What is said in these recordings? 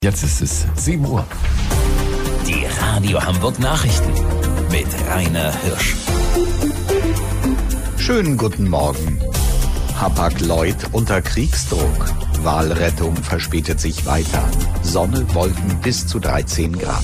Jetzt ist es 7 Uhr. Die Radio Hamburg Nachrichten mit Rainer Hirsch. Schönen guten Morgen. Hapag-Lloyd unter Kriegsdruck. Walrettung verspätet sich weiter. Sonne, Wolken bis zu 13 Grad.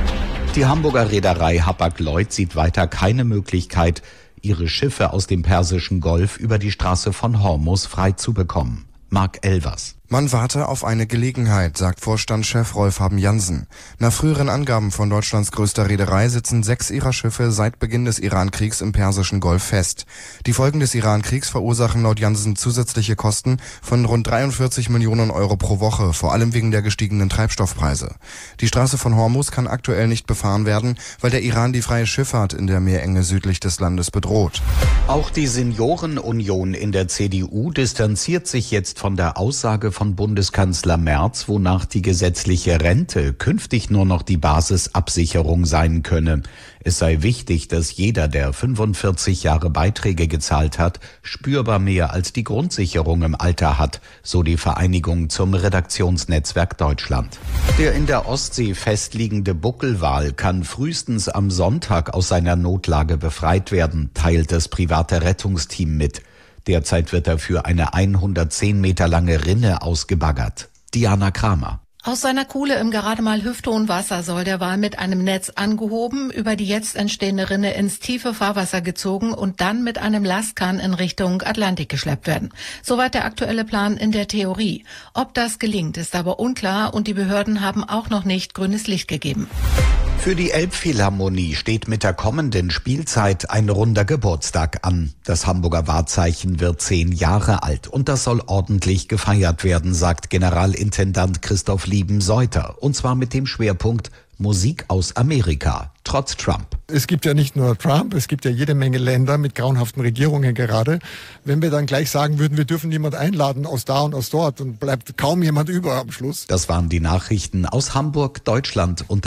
Die Hamburger Reederei Hapag-Lloyd sieht weiter keine Möglichkeit, ihre Schiffe aus dem Persischen Golf über die Straße von Hormuz frei zu bekommen. Mark Elvers. Man warte auf eine Gelegenheit, sagt Vorstandschef Rolf Haben-Jansen. Nach früheren Angaben von Deutschlands größter Reederei sitzen 6 ihrer Schiffe seit Beginn des Iran-Kriegs im Persischen Golf fest. Die Folgen des Iran-Kriegs verursachen laut Jansen zusätzliche Kosten von rund 43 Millionen Euro pro Woche, vor allem wegen der gestiegenen Treibstoffpreise. Die Straße von Hormuz kann aktuell nicht befahren werden, weil der Iran die freie Schifffahrt in der Meerenge südlich des Landes bedroht. Auch die Seniorenunion in der CDU distanziert sich jetzt von der Aussage von Bundeskanzler Merz, wonach die gesetzliche Rente künftig nur noch die Basisabsicherung sein könne. Es sei wichtig, dass jeder, der 45 Jahre Beiträge gezahlt hat, spürbar mehr als die Grundsicherung im Alter hat, so die Vereinigung zum Redaktionsnetzwerk Deutschland. Der in der Ostsee festliegende Buckelwal kann frühestens am Sonntag aus seiner Notlage befreit werden, teilt das private Rettungsteam mit. Derzeit wird er für eine 110 Meter lange Rinne ausgebaggert. Diana Kramer. Aus seiner Kuhle im gerade mal hüfthohen Wasser soll der Wal mit einem Netz angehoben, über die jetzt entstehende Rinne ins tiefe Fahrwasser gezogen und dann mit einem Lastkahn in Richtung Atlantik geschleppt werden. Soweit der aktuelle Plan in der Theorie. Ob das gelingt, ist aber unklar und die Behörden haben auch noch nicht grünes Licht gegeben. Für die Elbphilharmonie steht mit der kommenden Spielzeit ein runder Geburtstag an. Das Hamburger Wahrzeichen wird 10 Jahre alt und das soll ordentlich gefeiert werden, sagt Generalintendant Christoph Lieben-Seuter. Und zwar mit dem Schwerpunkt Musik aus Amerika, trotz Trump. Es gibt ja nicht nur Trump, es gibt ja jede Menge Länder mit grauenhaften Regierungen gerade. Wenn wir dann gleich sagen würden, wir dürfen niemand einladen aus da und aus dort und bleibt kaum jemand über am Schluss. Das waren die Nachrichten aus Hamburg, Deutschland und